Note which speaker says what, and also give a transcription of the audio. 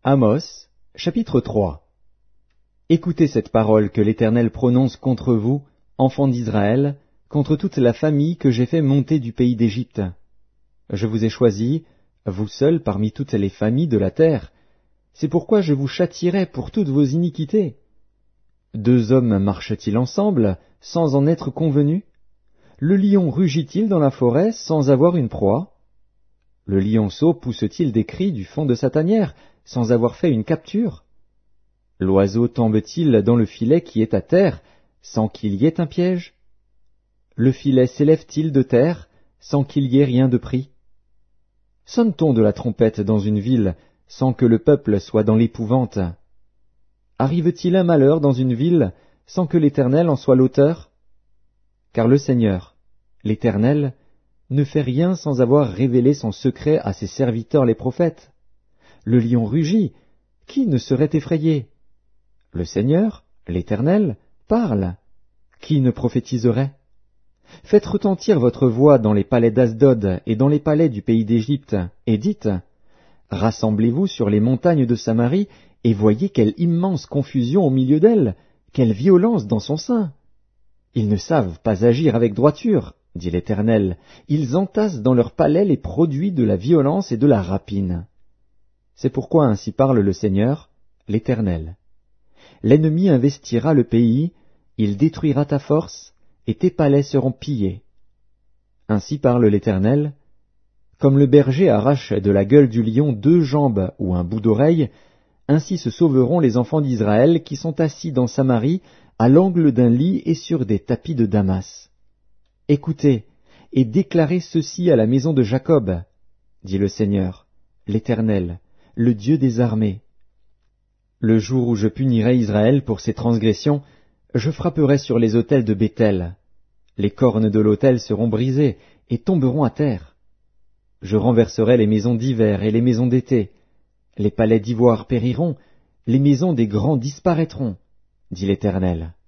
Speaker 1: Amos, chapitre 3. Écoutez cette parole que l'Éternel prononce contre vous, enfants d'Israël, contre toute la famille que j'ai fait monter du pays d'Égypte. Je vous ai choisis, vous seuls parmi toutes les familles de la terre. C'est pourquoi je vous châtierai pour toutes vos iniquités. Deux hommes marchent-ils ensemble, sans en être convenus? Le lion rugit-il dans la forêt sans avoir une proie? Le lionceau pousse-t-il des cris du fond de sa tanière, sans avoir fait une capture? L'oiseau tombe-t-il dans le filet qui est à terre, sans qu'il y ait un piège? Le filet s'élève-t-il de terre, sans qu'il y ait rien de pris? Sonne-t-on de la trompette dans une ville, sans que le peuple soit dans l'épouvante? Arrive-t-il un malheur dans une ville, sans que l'Éternel en soit l'auteur? Car le Seigneur, l'Éternel, ne fait rien sans avoir révélé son secret à ses serviteurs les prophètes. Le lion rugit, qui ne serait effrayé? Le Seigneur, l'Éternel, parle, qui ne prophétiserait? Faites retentir votre voix dans les palais d'Asdod et dans les palais du pays d'Égypte, et dites, rassemblez-vous sur les montagnes de Samarie, et voyez quelle immense confusion au milieu d'elles, quelle violence dans son sein. Ils ne savent pas agir avec droiture, dit l'Éternel, ils entassent dans leurs palais les produits de la violence et de la rapine. C'est pourquoi ainsi parle le Seigneur, l'Éternel. L'ennemi investira le pays, il détruira ta force, et tes palais seront pillés. Ainsi parle l'Éternel, comme le berger arrache de la gueule du lion 2 jambes ou un bout d'oreille, ainsi se sauveront les enfants d'Israël qui sont assis dans Samarie, à l'angle d'un lit et sur des tapis de Damas. Écoutez, et déclarez ceci à la maison de Jacob, dit le Seigneur, l'Éternel, le Dieu des armées. Le jour où je punirai Israël pour ses transgressions, je frapperai sur les autels de Béthel. Les cornes de l'autel seront brisées et tomberont à terre. Je renverserai les maisons d'hiver et les maisons d'été. Les palais d'ivoire périront, les maisons des grands disparaîtront, dit l'Éternel.